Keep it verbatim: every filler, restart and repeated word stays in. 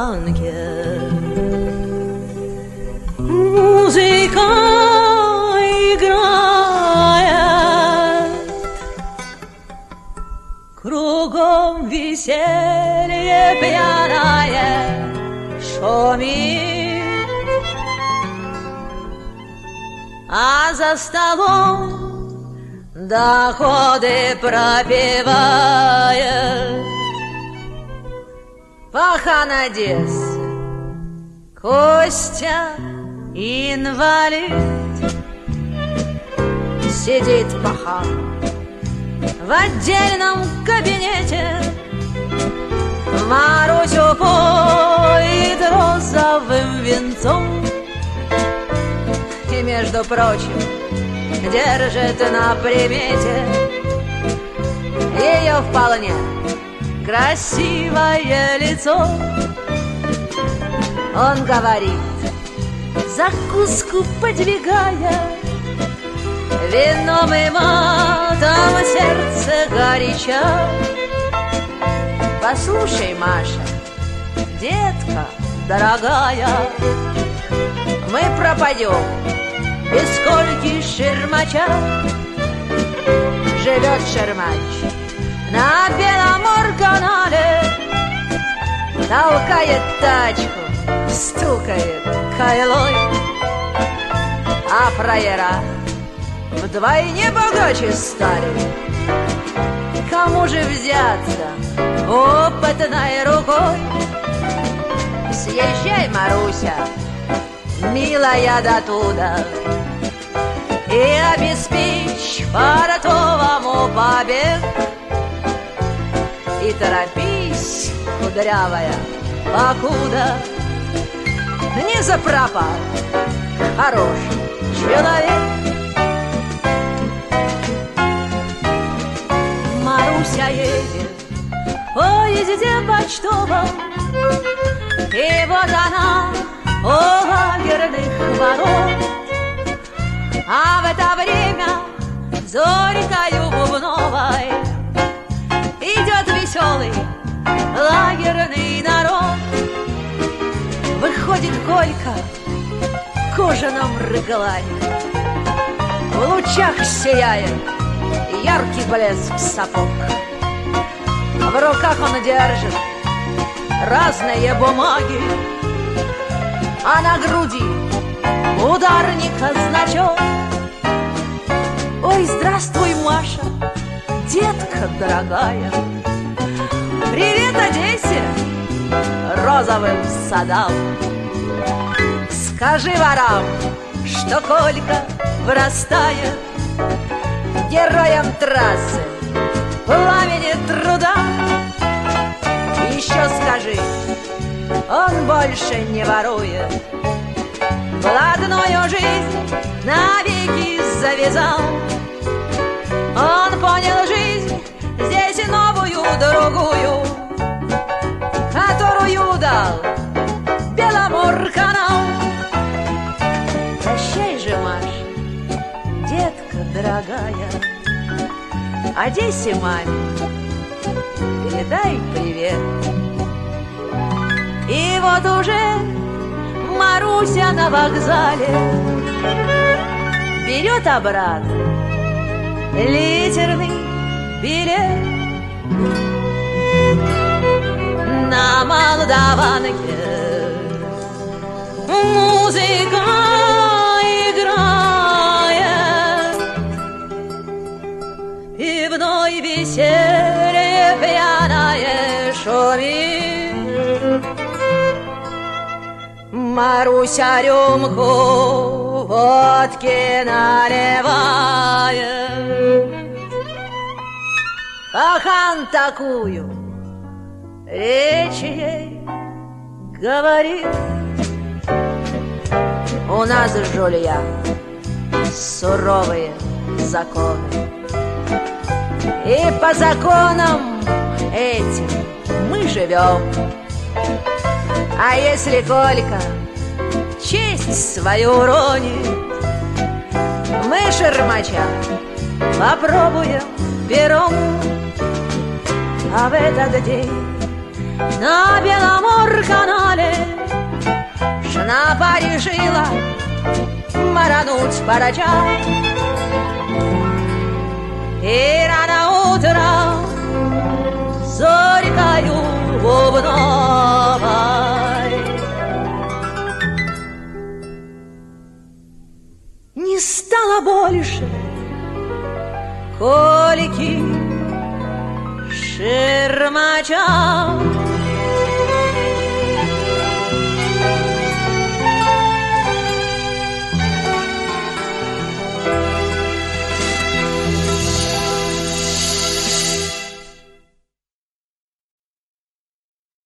банке. Музыка играет, кругом веселье пьяное шумит, а за столом доходы пропивает пахан Одессы Костя инвалид. Сидит пахан в отдельном кабинете, Марусю поет розовым венцом и, между прочим, держит на примете ее вполне красивое лицо. Он говорит, закуску подвигая, вином и матом сердце горяча. Послушай, Маша, детка дорогая, мы пропадем без скольки шермача. Живет шермач на Беломор-канале, толкает тачку, стукает кайлой, а фраера вдвойне богаче стали. Кому же взяться опытной рукой? Съезжай, Маруся, милая, дотуда, и обеспечь портовому побег. И торопись, кудрявая, покуда не запропал хороший человек. Маруся едет в поезде почтовом, и вот она у лагерных ворот, а в это время зорькою бубновой идет веселый лагерный народ. Выходит Колька в кожаном рыглане, в лучах сияет яркий блеск сапог. В руках он держит разные бумаги, а на груди ударника значок. Ой, здравствуй, Маша, детка дорогая, привет Одессе, розовым садам. Скажи ворам, что Колька вырастает героем трассы, пламени труда. Еще скажи, он больше не ворует, блатную жизнь навеки завязал. Он понял жизнь здесь новую, другую, которую дал Беломор-канал. Прощай же, Маша, детка дорогая, Одессе маме передай привет. И вот уже Маруся на вокзале берет обратно литерный билет. На Молдаванке музыка играет, пивной веселье пьяное шумит. Маруся рюмку водки наливает, пахан такую речь ей говорит. У нас, Жулья, суровые законы, и по законам этим мы живем. А если Колька честь свою уронит, мы шермача попробуем пером. А в этот день на Беломор-канале жена порешила марануть борода. И рано утром зорькою бубновой не стало больше Колики Шермача.